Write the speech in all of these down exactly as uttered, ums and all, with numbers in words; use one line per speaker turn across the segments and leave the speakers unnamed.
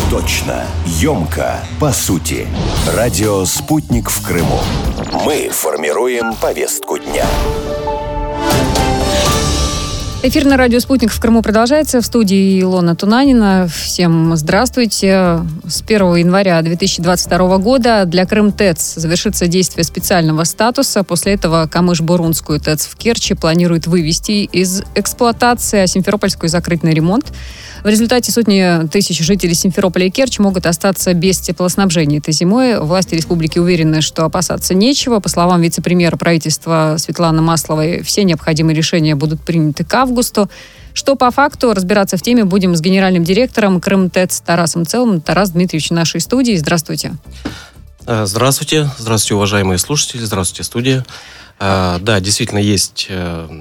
Точно, емко, по сути. Радио «Спутник» в Крыму. Мы формируем повестку дня.
Эфир на радио «Спутник» в Крыму продолжается. В студии Илона Тунанина. Всем здравствуйте. С первого января две тысячи двадцать второго года для Крым-ТЭЦ завершится действие специального статуса. После этого Камыш-Бурунскую ТЭЦ в Керчи планируют вывести из эксплуатации, а Симферопольскую закрыть на ремонт. В результате сотни тысяч жителей Симферополя и Керчи могут остаться без теплоснабжения этой зимой. Власти республики уверены, что опасаться нечего. По словам вице-премьера правительства Светланы Масловой, все необходимые решения будут приняты к августу. Что по факту, разбираться в теме будем с генеральным директором Крым-ТЭЦ Тарасом Целым. Тарас Дмитриевич в нашей студии. Здравствуйте.
Здравствуйте. Здравствуйте, уважаемые слушатели. Здравствуйте, студия. Да, действительно, есть...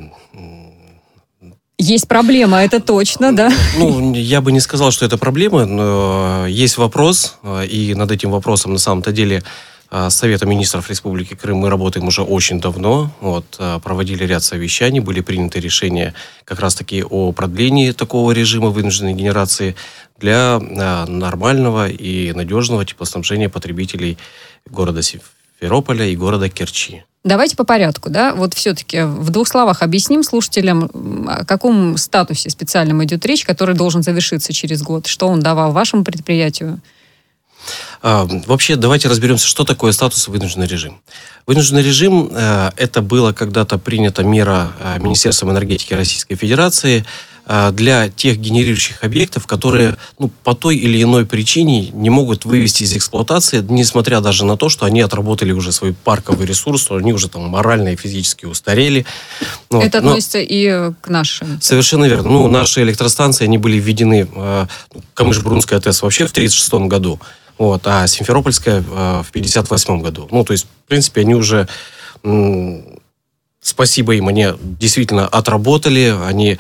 Есть проблема, это точно, да?
Ну, я бы не сказал, что это проблема, но есть вопрос, и над этим вопросом на самом-то деле с Советом министров Республики Крым мы работаем уже очень давно. Вот, проводили ряд совещаний, были приняты решения как раз-таки о продлении такого режима вынужденной генерации для нормального и надежного теплоснабжения потребителей города Симферополя и города Керчи.
Давайте по порядку, да? Вот все-таки в двух словах объясним слушателям, о каком статусе специальном идет речь, который должен завершиться через год. Что он давал вашему предприятию?
А, вообще, давайте разберемся, что такое статус вынужденный режим. Вынужденный режим э, – это была когда-то принята мера э, Министерством энергетики Российской Федерации э, для тех генерирующих объектов, которые ну, по той или иной причине не могут вывести из эксплуатации, несмотря даже на то, что они отработали уже свой парковый ресурс, они уже там морально и физически устарели.
Вот. Это относится Но... и к нашим.
Совершенно верно. Ну, наши электростанции, они были введены, э, Камыш-Бурунская ТЭЦ вообще в тридцать шестом году. Вот, а Симферопольская э, в пятьдесят восьмом году. Ну, то есть, в принципе, они уже, м- спасибо им, они действительно отработали, они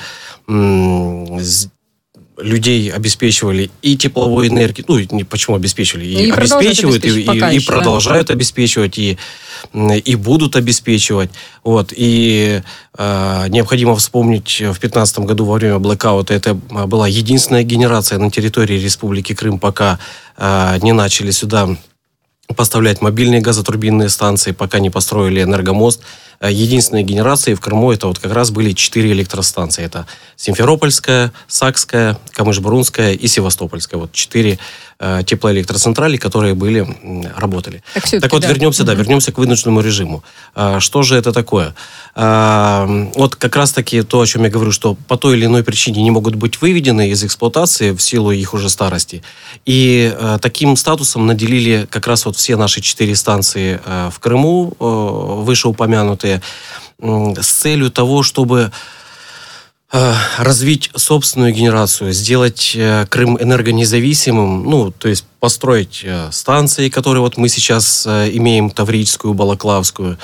м- с- людей обеспечивали и тепловой энергией, ну, не, почему обеспечивали, и, и обеспечивают, и, и, и продолжают да. обеспечивать, и, и будут обеспечивать. Вот, и э, необходимо вспомнить, в две тысячи пятнадцатом году во время блэкаута это была единственная генерация на территории Республики Крым, пока э, не начали сюда поставлять мобильные газотурбинные станции, пока не построили энергомост. Единственные генерации в Крыму это вот как раз были четыре электростанции. Это Симферопольская, Сакская, Камыш-Бурунская и Севастопольская. Вот четыре э, теплоэлектроцентрали, которые были, э, работали. Так, так вот, да. вернемся, да, вернемся к вынужденному режиму. А, что же это такое? А, вот как раз-таки то, о чем я говорю, что по той или иной причине не могут быть выведены из эксплуатации в силу их уже старости. И а, таким статусом наделили как раз вот все наши четыре станции а, в Крыму, а, вышеупомянутые, с целью того, чтобы э, развить собственную генерацию, сделать э, Крым энергонезависимым, ну, то есть построить э, станции, которые вот мы сейчас э, имеем, Таврическую, Балаклавскую,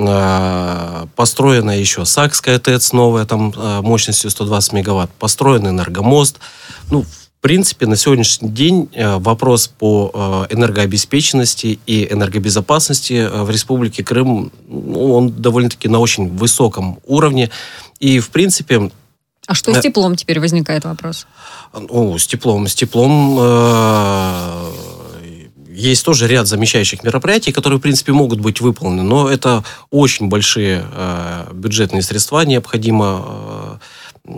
э, построена еще Сакская ТЭЦ новая, там э, мощностью сто двадцать мегаватт, построен энергомост, ну, в принципе, на сегодняшний день вопрос по энергообеспеченности и энергобезопасности в Республике Крым, ну, он довольно-таки на очень высоком уровне. И, в принципе...
А что с теплом теперь возникает вопрос?
Ну, с теплом. С теплом э, есть тоже ряд замещающих мероприятий, которые, в принципе, могут быть выполнены. Но это очень большие э, бюджетные средства необходимо э,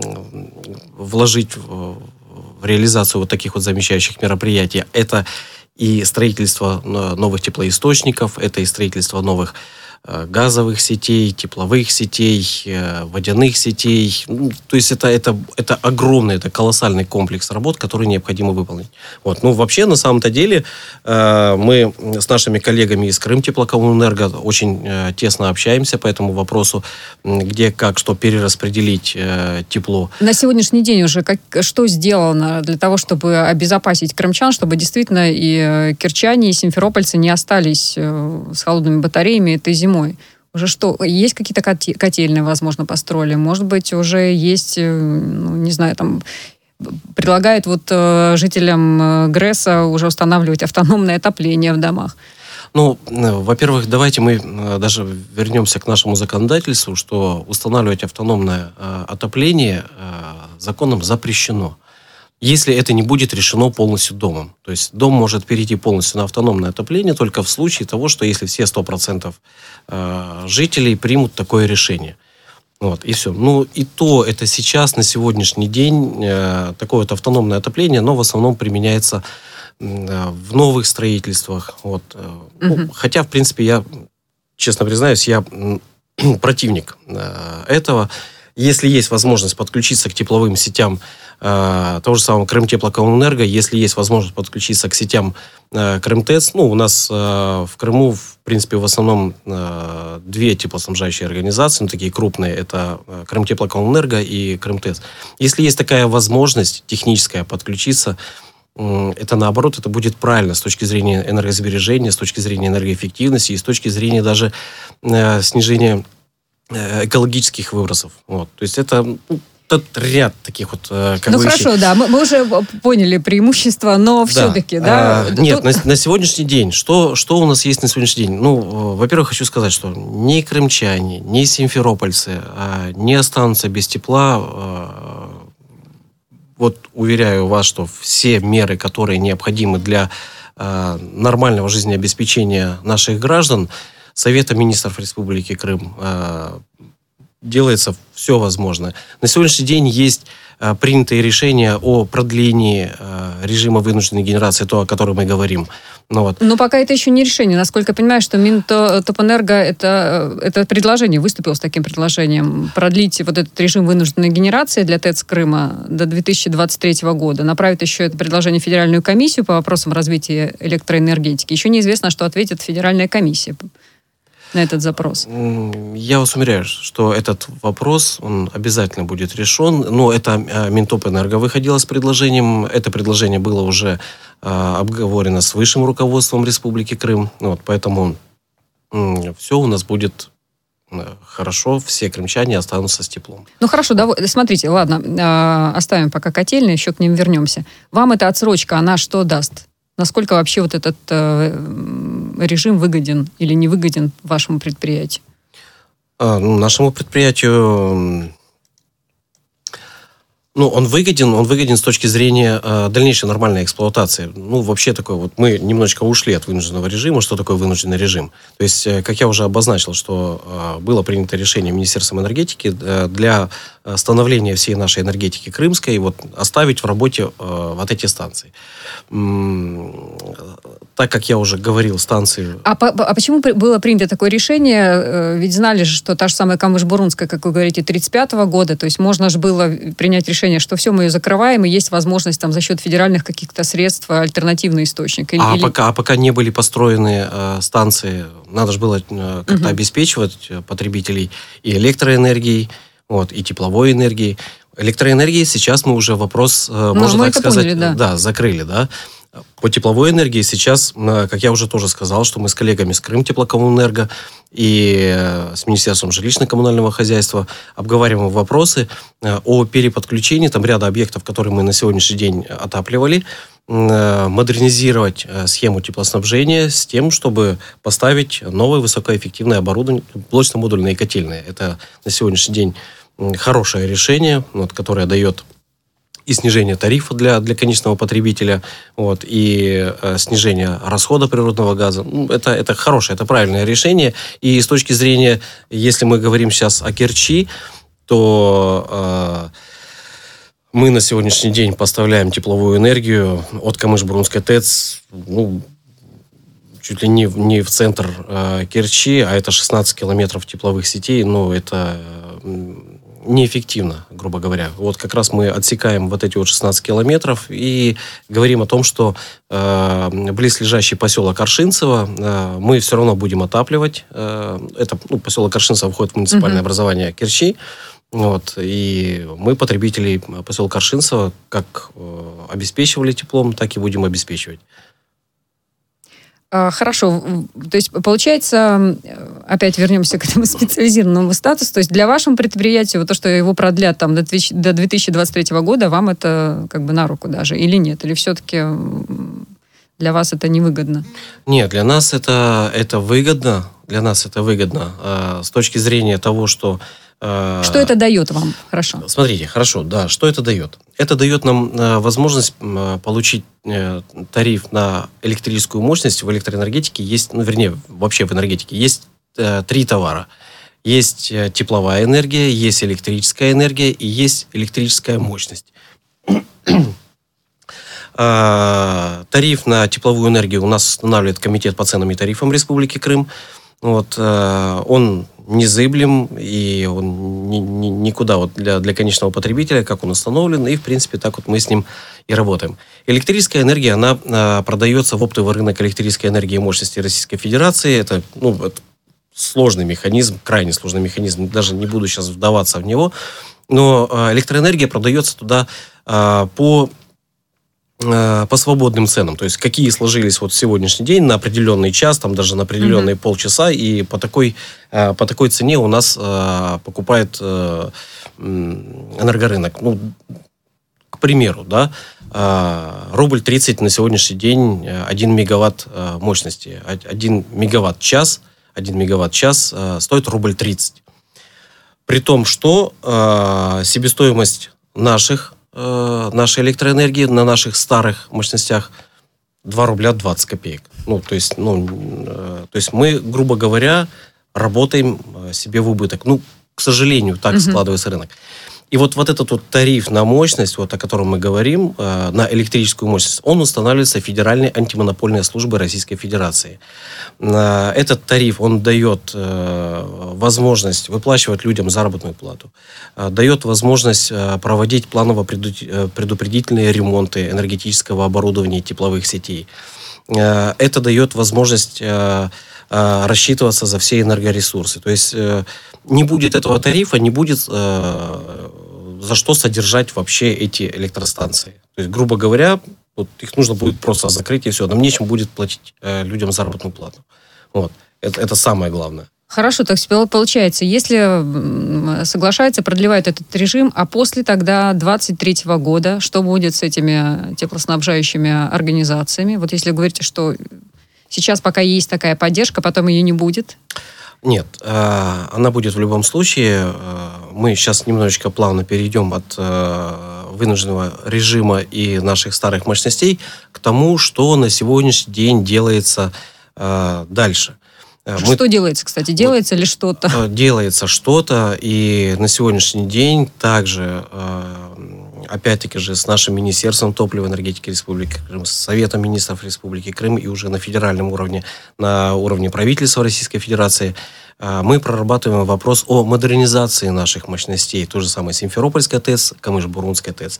вложить в реализацию вот таких вот замещающих мероприятий. Это и строительство новых теплоисточников, это и строительство новых газовых сетей, тепловых сетей, водяных сетей. Ну, то есть это, это, это огромный, это колоссальный комплекс работ, который необходимо выполнить. Вот. Ну, вообще, на самом-то деле, э, мы с нашими коллегами из Крымтеплокоммунэнерго очень э, тесно общаемся по этому вопросу, где, как, что перераспределить э, тепло.
На сегодняшний день уже как, что сделано для того, чтобы обезопасить крымчан, чтобы действительно и керчане, и симферопольцы не остались э, с холодными батареями этой зимой? Уже что, есть какие-то котельные, возможно, построили? Может быть, уже есть, ну, не знаю, там, предлагают вот э, жителям ГРЭСа уже устанавливать автономное отопление в домах?
Ну, во-первых, давайте мы даже вернемся к нашему законодательству, что устанавливать автономное э, отопление э, законом запрещено. если это не будет решено полностью домом. То есть дом может перейти полностью на автономное отопление только в случае того, что если все сто процентов жителей примут такое решение. Вот, и все. Ну, и то это сейчас, на сегодняшний день, э, такое вот автономное отопление, оно в основном применяется э, в новых строительствах. Вот. Mm-hmm. Ну, хотя, в принципе, я, честно признаюсь, я э, противник э, этого. Если есть возможность подключиться к тепловым сетям э, того же самого Крымтеплокоммунэнерго, если есть возможность подключиться к сетям э, Крымтэц, ну, у нас э, в Крыму, в принципе, в основном э, две теплоснабжающие организации, ну, такие крупные, это э, Крымтеплокоммунэнерго и Крымтэц. Если есть такая возможность техническая подключиться, э, это, наоборот, это будет правильно с точки зрения энергосбережения, с точки зрения энергоэффективности и с точки зрения даже э, снижения экологических выбросов. Вот. То есть это ну, тот ряд таких вот... Как
ну
бы,
хорошо, вещей. Да, мы, мы уже поняли преимущества, но да. все-таки... Да,
а, нет, Тут... на, на сегодняшний день, что, что у нас есть на сегодняшний день? Ну, во-первых, хочу сказать, что ни крымчане, ни симферопольцы а, не останутся без тепла. А, вот уверяю вас, что все меры, которые необходимы для а, нормального жизнеобеспечения наших граждан, Советом министров Республики Крым э, делается все возможное. На сегодняшний день есть э, принятые решения о продлении э, режима вынужденной генерации, то, о котором мы говорим. Ну, вот.
Но пока это еще не решение. Насколько я понимаю, что Минтопэнерго это, это предложение, выступил с таким предложением продлить вот этот режим вынужденной генерации для ТЭЦ Крыма до две тысячи двадцать третьего года. Направит еще это предложение в Федеральную комиссию по вопросам развития электроэнергетики. Еще неизвестно, что ответит Федеральная комиссия на этот запрос.
Я вас уверяю, что этот вопрос, он обязательно будет решен. Но это Минтопэнерго выходило с предложением. Это предложение было уже э, обговорено с высшим руководством Республики Крым. Вот, поэтому э, все у нас будет хорошо, все крымчане останутся с теплом.
Ну хорошо, да, смотрите, ладно, э, оставим пока котельные, еще к ним вернемся. Вам эта отсрочка, она что даст? Насколько вообще вот этот э, режим выгоден или не выгоден вашему предприятию?
А, ну, нашему предприятию, ну, он выгоден, он выгоден с точки зрения э, дальнейшей нормальной эксплуатации. Ну, вообще такой вот, мы немножечко ушли от вынужденного режима. Что такое вынужденный режим? То есть, э, как я уже обозначил, что э, было принято решение Министерством энергетики э, для становления всей нашей энергетики крымской, вот, оставить в работе э, вот эти станции. М-м, так как я уже говорил, станции...
А, по, а почему было принято такое решение? Ведь знали же, что та же самая Камыш-Бурунская, как вы говорите, тридцать пятого года, то есть можно же было принять решение, что все, мы ее закрываем, и есть возможность там за счет федеральных каких-то средств альтернативный источник. Или,
а,
или...
Пока, а пока не были построены э, станции, надо же было э, как-то угу. обеспечивать потребителей и электроэнергией, вот, и тепловой энергией. Электроэнергии сейчас мы уже вопрос, э, ну, можно так сказать, поняли, да. Да, закрыли, да. По тепловой энергии сейчас, как я уже тоже сказал, что мы с коллегами с Крымтеплокоммунэнерго и с Министерством жилищно-коммунального хозяйства обговариваем вопросы о переподключении там ряда объектов, которые мы на сегодняшний день отапливали, модернизировать схему теплоснабжения с тем, чтобы поставить новое высокоэффективное оборудование, блочно-модульные котельные. Это на сегодняшний день хорошее решение, вот, которое дает и снижение тарифа для, для конечного потребителя, вот, и э, снижение расхода природного газа. Ну, это, это хорошее, это правильное решение. И с точки зрения, если мы говорим сейчас о Керчи, то э, мы на сегодняшний день поставляем тепловую энергию от Камыш-Бурунской ТЭЦ, ну, чуть ли не, не в центр э, Керчи, а это шестнадцать километров тепловых сетей, ну, это... Э, неэффективно, грубо говоря. Вот как раз мы отсекаем вот эти вот шестнадцать километров и говорим о том, что э, близлежащий поселок Аршинцево э, мы все равно будем отапливать. Э, это, ну, поселок Аршинцево входит в муниципальное mm-hmm. образование Керчи. Вот, и мы, потребителей поселка Аршинцево, как э, обеспечивали теплом, так и будем обеспечивать.
Хорошо, то есть получается, опять вернемся к этому специализированному статусу, то есть для вашего предприятия вот то, что его продлят там до две тысячи двадцать третьего года, вам это как бы на руку даже или нет? Или все-таки для вас это невыгодно?
Нет, для нас это, это выгодно, для нас это выгодно э, с точки зрения того, что...
Э, что это дает вам? Хорошо.
Смотрите, хорошо, да, что это дает? это дает нам возможность получить тариф на электрическую мощность. В электроэнергетике есть, ну, вернее, вообще в энергетике есть три товара. Есть тепловая энергия, есть электрическая энергия и есть электрическая мощность. Тариф на тепловую энергию у нас устанавливает Комитет по ценам и тарифам Республики Крым. Вот, он незыблем, и он ни, ни, никуда вот для, для конечного потребителя, как он установлен, и, в принципе, так вот мы с ним и работаем. Электрическая энергия, она а, продается в оптовый рынок электрической энергии и мощности Российской Федерации. Это, ну, это сложный механизм, крайне сложный механизм, даже не буду сейчас вдаваться в него, но а, электроэнергия продается туда а, по... по свободным ценам, то есть какие сложились вот в сегодняшний день на определенный час, там даже на определенные mm-hmm. полчаса, и по такой, по такой цене у нас покупает энергорынок. Ну, к примеру, да, рубль тридцать на сегодняшний день один мегаватт мощности, один мегаватт-час, один мегаватт-час стоит рубль тридцать. При том, что себестоимость наших нашей электроэнергии на наших старых мощностях два рубля двадцать копеек. Ну, то есть, ну, э, то есть мы, грубо говоря, работаем себе в убыток. Ну, к сожалению, так mm-hmm. складывается рынок. И вот, вот этот вот тариф на мощность, вот о котором мы говорим, э, на электрическую мощность, он устанавливается Федеральной антимонопольной службой Российской Федерации. Э, этот тариф, он дает э, возможность выплачивать людям заработную плату, э, дает возможность э, проводить планово-предупредительные ремонты энергетического оборудования и тепловых сетей. Э, это дает возможность э, э, рассчитываться за все энергоресурсы. То есть э, не будет этого тарифа, не будет э, за что содержать вообще эти электростанции. То есть, грубо говоря, вот их нужно будет просто закрыть, и все. Нам нечем будет платить э, людям заработную плату. Вот. Это, это самое главное.
Хорошо, так получается, если соглашаются, продлевают этот режим, а после тогда двадцать третьего года, что будет с этими теплоснабжающими организациями? Вот если говорите, что сейчас пока есть такая поддержка, потом ее не будет...
Нет, она будет в любом случае. Мы сейчас немножечко плавно перейдем от вынужденного режима и наших старых мощностей к тому, что на сегодняшний день делается дальше.
Что Мы... делается, кстати? Делается вот, ли что-то?
Делается что-то, и на сегодняшний день также, опять-таки же, с нашим Министерством топлива и энергетики Республики Крым, с Советом министров Республики Крым и уже на федеральном уровне, на уровне правительства Российской Федерации, мы прорабатываем вопрос о модернизации наших мощностей. То же самое Симферопольская ТЭЦ, Камыш-Бурунская ТЭЦ.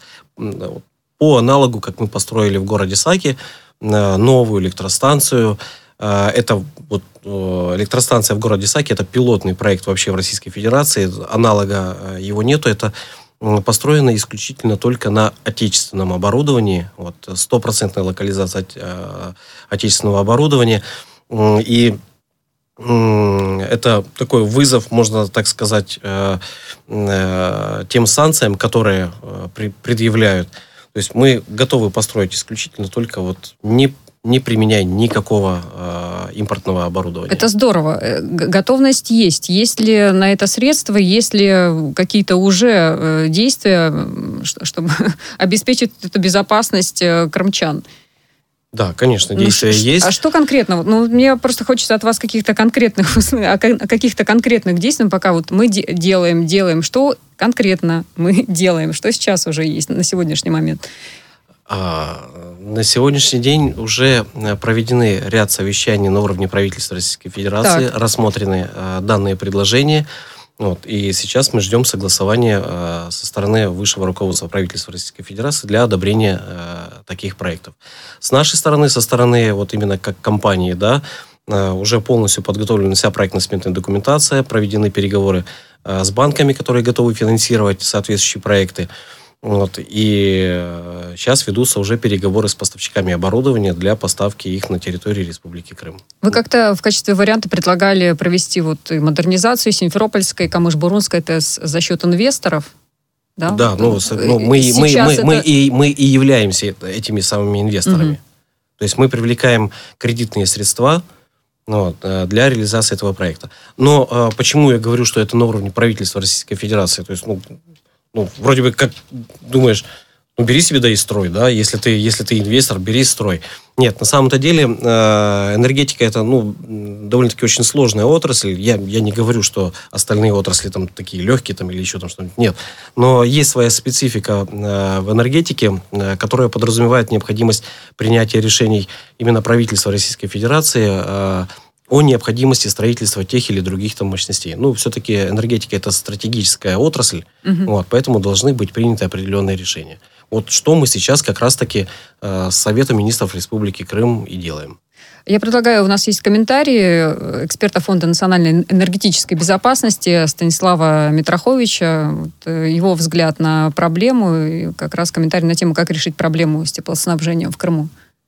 По аналогу, как мы построили в городе Саки новую электростанцию. Это вот электростанция в городе Саки, это пилотный проект вообще в Российской Федерации. Аналога его нету. Это построено исключительно только на отечественном оборудовании. Вот, стопроцентная локализация отечественного оборудования. И это такой вызов, можно так сказать, тем санкциям, которые предъявляют. То есть мы готовы построить исключительно только вот не не применяя никакого э, импортного оборудования.
Это здорово. Готовность есть. Есть ли на это средства, есть ли какие-то уже э, действия, чтобы обеспечить эту безопасность э, крымчан?
Да, конечно, действия
ну,
есть.
А что конкретно? Ну, мне просто хочется от вас каких-то конкретных, каких-то конкретных действий, пока вот мы де- делаем, делаем. Что конкретно мы делаем? Что сейчас уже есть на сегодняшний момент?
На сегодняшний день уже проведены ряд совещаний на уровне правительства Российской Федерации, так. рассмотрены данные предложения. Вот, и сейчас мы ждем согласования со стороны высшего руководства правительства Российской Федерации для одобрения таких проектов. С нашей стороны, со стороны вот именно как компании, да, уже полностью подготовлена вся проектно-сметная документация, проведены переговоры с банками, которые готовы финансировать соответствующие проекты. Вот, и сейчас ведутся уже переговоры с поставщиками оборудования для поставки их на территории Республики Крым.
Вы как-то в качестве варианта предлагали провести вот и модернизацию Симферопольской, Камыш-Бурунской ТЭС за счет инвесторов? Да,
да ну, ну, мы, мы, мы, это... мы, и, мы и являемся этими самыми инвесторами. Угу. То есть мы привлекаем кредитные средства вот, для реализации этого проекта. Но почему я говорю, что это на уровне правительства Российской Федерации? То есть, ну, Ну, вроде бы, как думаешь, Ну, бери себе, да и строй, да, если ты, если ты инвестор, бери строй. Нет, на самом-то деле энергетика это, ну, довольно-таки очень сложная отрасль. Я, я не говорю, что остальные отрасли там такие легкие там, или еще там что-нибудь. Нет. Но есть своя специфика в энергетике, которая подразумевает необходимость принятия решений именно правительства Российской Федерации о необходимости строительства тех или других там мощностей. Ну, все-таки энергетика это стратегическая отрасль, угу. вот, поэтому должны быть приняты определенные решения. Вот что мы сейчас как раз-таки э, с Советом министров Республики Крым и делаем.
Я предлагаю, у нас есть комментарии эксперта Фонда национальной энергетической безопасности Станислава Митроховича. Вот, его взгляд на проблему, и как раз комментарий на тему, как решить проблему с теплоснабжением в Крыму.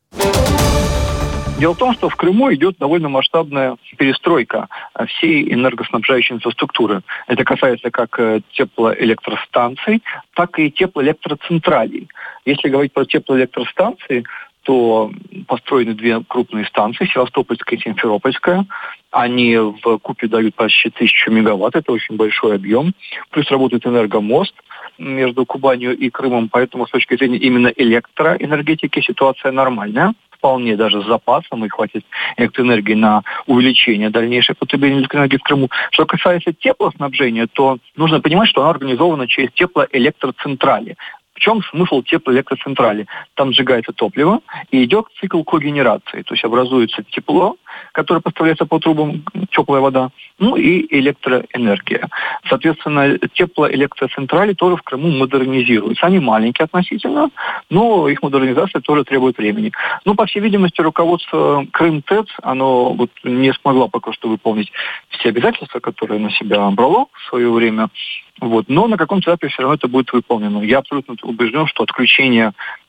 Дело в том, что в Крыму идет довольно масштабная перестройка всей энергоснабжающей инфраструктуры. Это касается как теплоэлектростанций, так и теплоэлектроцентралей. Если говорить про теплоэлектростанции, то построены две крупные станции, Севастопольская и Симферопольская. Они вкупе дают почти тысячу мегаватт, это очень большой объем. Плюс работает энергомост между Кубанью и Крымом, поэтому с точки зрения именно электроэнергетики ситуация нормальная. Вполне даже с запасом, и хватит электроэнергии на увеличение дальнейшего потребления электроэнергии в Крыму. Что касается теплоснабжения, то нужно понимать, что оно организовано через теплоэлектроцентрали. В чем смысл теплоэлектроцентрали? Там сжигается топливо и идет цикл когенерации. То есть образуется тепло, которое поставляется по трубам, теплая вода, ну и электроэнергия. Соответственно, теплоэлектроцентрали тоже в Крыму модернизируются. Они маленькие относительно, но их модернизация тоже требует времени. Ну, по всей видимости, руководство Крымтэц, оно вот не смогло пока что выполнить все обязательства, которые на себя брало в свое время. Вот. Но на каком-то этапе все равно это будет выполнено. Я абсолютно убежден, что отключение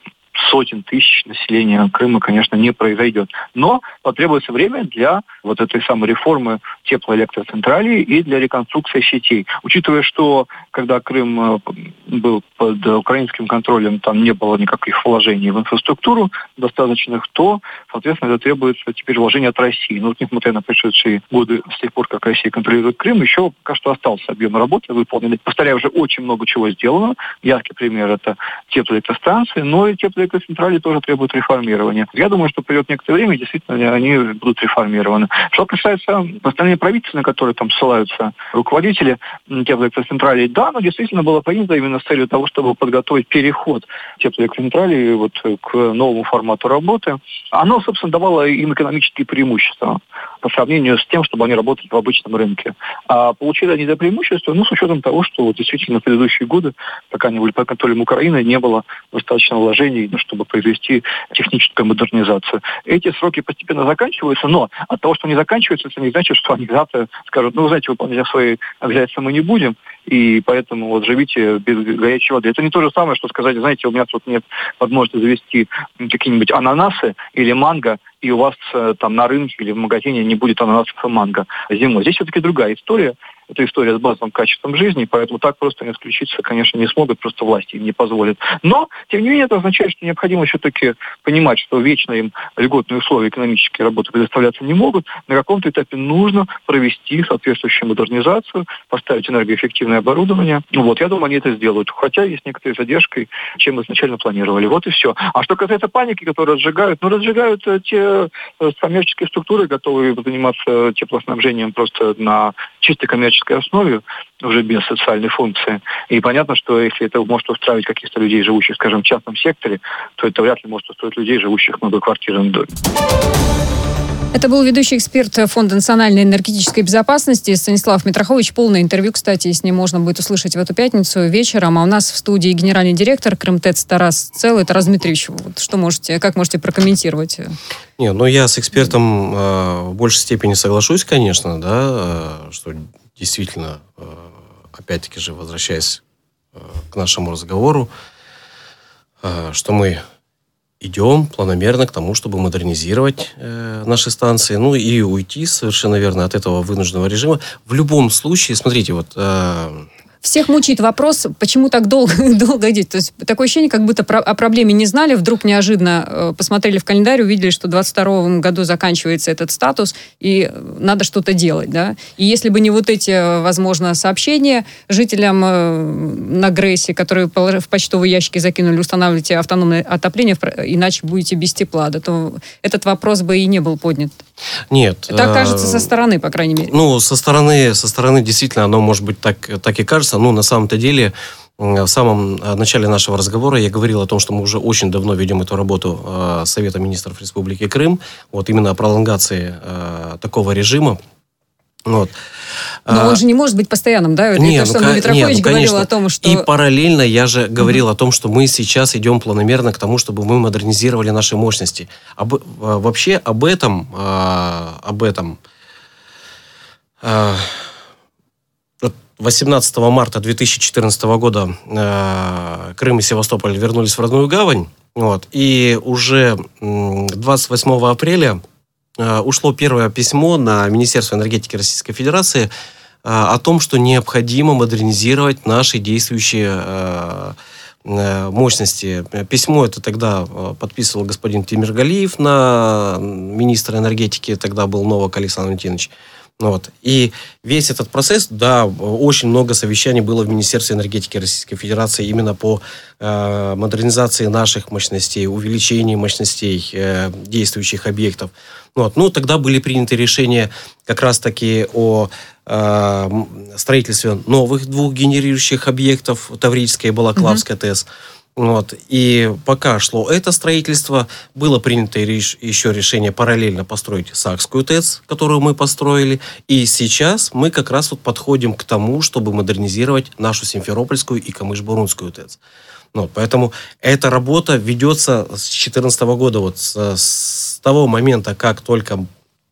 сотен тысяч населения Крыма, конечно, не произойдет. Но потребуется время для вот этой самой реформы теплоэлектроцентралей и для реконструкции сетей. Учитывая, что когда Крым был под украинским контролем, там не было никаких вложений в инфраструктуру достаточных, то, соответственно, это требуется теперь вложения от России. Но, несмотря на прошедшие годы, с тех пор, как Россия контролирует Крым, еще пока что остался объем работы выполненный. Повторяю, уже очень много чего сделано. Яркий пример – это теплоэлектростанции, но и теплоэлектроцентрали централи тоже требуют реформирования. Я думаю, что придет некоторое время, и действительно они будут реформированы. Что касается постановления правительства, на которые там ссылаются руководители теплоэлектроцентралей, да, но действительно было принято именно с целью того, чтобы подготовить переход теплоэлектроцентралей вот к новому формату работы. Оно, собственно, давало им экономические преимущества по сравнению с тем, чтобы они работали в обычном рынке. А получили они это преимущество, ну, с учетом того, что вот, действительно в предыдущие годы, пока они были под контролем Украины, не было достаточно вложений, ну, чтобы произвести техническую модернизацию. Эти сроки постепенно заканчиваются, но от того, что они заканчиваются, это не значит, что они завтра скажут, ну, вы знаете, выполнять свои обязательства мы не будем, и поэтому вот живите без горячей воды. Это не то же самое, что сказать, знаете, у меня тут нет возможности завести какие-нибудь ананасы или манго, и у вас там на рынке или в магазине не будет ананасов и манго зимой. Здесь все-таки другая история. Это история с базовым качеством жизни, поэтому так просто не отключиться, конечно, не смогут, просто власти им не позволят. Но, тем не менее, это означает, что необходимо все-таки понимать, что вечно им льготные условия экономической работы предоставляться не могут. На каком-то этапе нужно провести соответствующую модернизацию, поставить энергоэффективное оборудование. Ну вот, я думаю, они это сделают. Хотя есть некоторая задержка, чем мы изначально планировали. Вот и все. А что касается паники, которые разжигают, ну, разжигают те коммерческие структуры, готовые заниматься теплоснабжением просто на чисто коммерческой основе, уже без социальной функции. И понятно, что если это может устраивать каких-то людей, живущих, скажем, в частном секторе, то это вряд ли может устроить людей, живущих в многоквартирном доме.
Это был ведущий эксперт Фонда национальной энергетической безопасности Станислав Митрохович. Полное интервью, кстати, с ним можно будет услышать в эту пятницу вечером. А у нас в студии генеральный директор Крымтэц Тарас Цел. Тарас Дмитриевич, вот что можете, как можете прокомментировать?
Не, ну я с экспертом э, в большей степени соглашусь, конечно, да, э, что действительно, э, опять-таки же, возвращаясь э, к нашему разговору, э, что мы идем планомерно к тому, чтобы модернизировать э, наши станции, ну и уйти совершенно верно от этого вынужденного режима. В любом случае, смотрите, вот... Э,
Всех мучает вопрос, почему так долго, долго идти. То есть такое ощущение, как будто про, о проблеме не знали, вдруг неожиданно э, посмотрели в календарь, увидели, что в двадцать втором году заканчивается этот статус, и надо что-то делать. Да? И если бы не вот эти, возможно, сообщения жителям э, на ГРЭСе, которые в почтовые ящики закинули, устанавливайте автономное отопление, иначе будете без тепла, да, то этот вопрос бы и не был поднят.
Нет.
Так кажется со стороны, по крайней мере.
Ну, со стороны, со стороны действительно оно, может быть, так, так и кажется. Ну, на самом-то деле, в самом начале нашего разговора я говорил о том, что мы уже очень давно ведем эту работу э, Совета министров Республики Крым, вот именно о пролонгации э, такого режима. Вот.
Но он же не может быть постоянным, да?
Не,
Это,
ну,
что Митрофанович
ну,
говорил о том, что...
И параллельно я же говорил mm-hmm. о том, что мы сейчас идем планомерно к тому, чтобы мы модернизировали наши мощности. Об, вообще об этом, об этом восемнадцатого марта две тысячи четырнадцатого года Крым и Севастополь вернулись в родную гавань. Вот, и уже двадцать восьмого апреля ушло первое письмо на Министерство энергетики Российской Федерации о том, что необходимо модернизировать наши действующие мощности. Письмо это тогда подписывал господин Темиргалиев, на министра энергетики, тогда был Новак Александр Валентинович. Вот. И весь этот процесс, да, очень много совещаний было в Министерстве энергетики Российской Федерации именно по э, модернизации наших мощностей, увеличению мощностей э, действующих объектов. Вот. Ну, тогда были приняты решения как раз-таки о э, строительстве новых двух генерирующих объектов, Таврическая и Балаклавская mm-hmm. ТЭС. Вот. И пока шло это строительство, было принято еще решение параллельно построить Сакскую ТЭЦ, которую мы построили. И сейчас мы как раз вот подходим к тому, чтобы модернизировать нашу Симферопольскую и Камыш-Бурунскую ТЭЦ. Вот. Поэтому эта работа ведется с две тысячи четырнадцатого года, вот с, с того момента, как только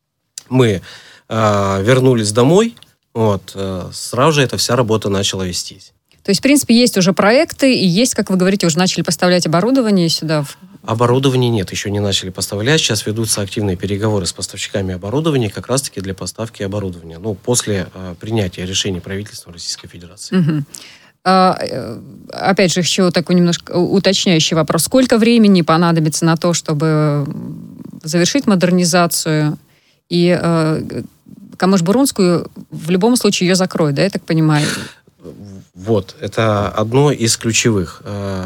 мы э, вернулись домой, вот, э, сразу же эта вся работа начала вестись.
То есть, в принципе, есть уже проекты, и есть, как вы говорите, уже начали поставлять оборудование сюда?
Оборудования нет, еще не начали поставлять. Сейчас ведутся активные переговоры с поставщиками оборудования как раз-таки для поставки оборудования. Ну, после э, принятия решений правительства Российской Федерации.
Угу. А, опять же, еще такой немножко уточняющий вопрос. Сколько времени понадобится на то, чтобы завершить модернизацию? И э, Камыш-Бурунскую в любом случае ее закроют, да, я так понимаю?
Вот, это одно из ключевых.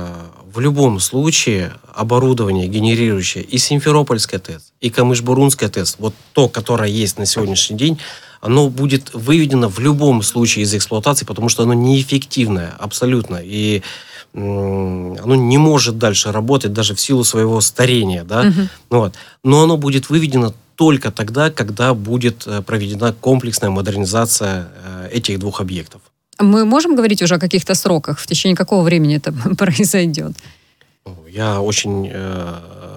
В любом случае оборудование, генерирующее и Симферопольская ТЭЦ, и Камыш-Бурунская ТЭЦ, вот то, которое есть на сегодняшний день, оно будет выведено в любом случае из эксплуатации, потому что оно неэффективное абсолютно. И оно не может дальше работать даже в силу своего старения. Да? Uh-huh. Вот. Но оно будет выведено только тогда, когда будет проведена комплексная модернизация этих двух объектов.
Мы можем говорить уже о каких-то сроках? В течение какого времени это произойдет?
Я очень, э,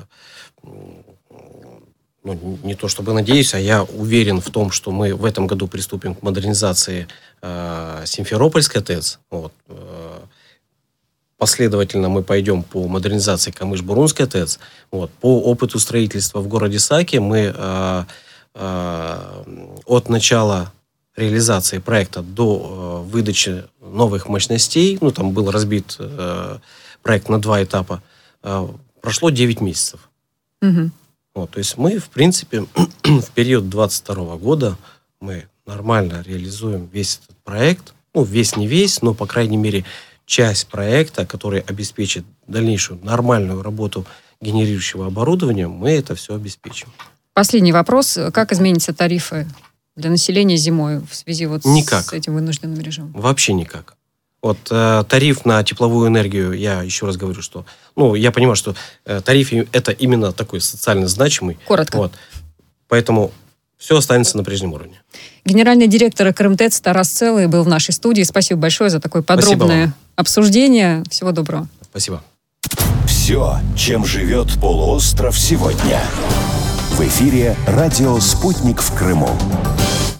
ну, не то чтобы надеюсь, а я уверен в том, что мы в этом году приступим к модернизации э, Симферопольской ТЭЦ. Вот. Э, последовательно мы пойдем по модернизации Камыш-Бурунской ТЭЦ. Вот. По опыту строительства в городе Саке мы э, э, от начала реализации проекта до э, выдачи новых мощностей, ну, там был разбит э, проект на два этапа, э, прошло девять месяцев. Угу. Вот, то есть мы, в принципе, в период двадцать второго года мы нормально реализуем весь этот проект, ну, весь не весь, но, по крайней мере, часть проекта, который обеспечит дальнейшую нормальную работу генерирующего оборудования, мы это все обеспечим.
Последний вопрос. Как изменятся тарифы для населения зимой в связи вот
никак.
С этим вынужденным режимом?
Вообще никак. Вот э, тариф на тепловую энергию, я еще раз говорю, что, ну, я понимаю, что э, тариф это именно такой социально значимый.
Коротко.
Вот. Поэтому все останется на прежнем уровне.
Генеральный директор Крымтэц Тарас Целый был в нашей студии. Спасибо большое за такое подробное обсуждение. Всего доброго.
Спасибо.
Все, чем живет полуостров сегодня. В эфире радио «Спутник в Крыму».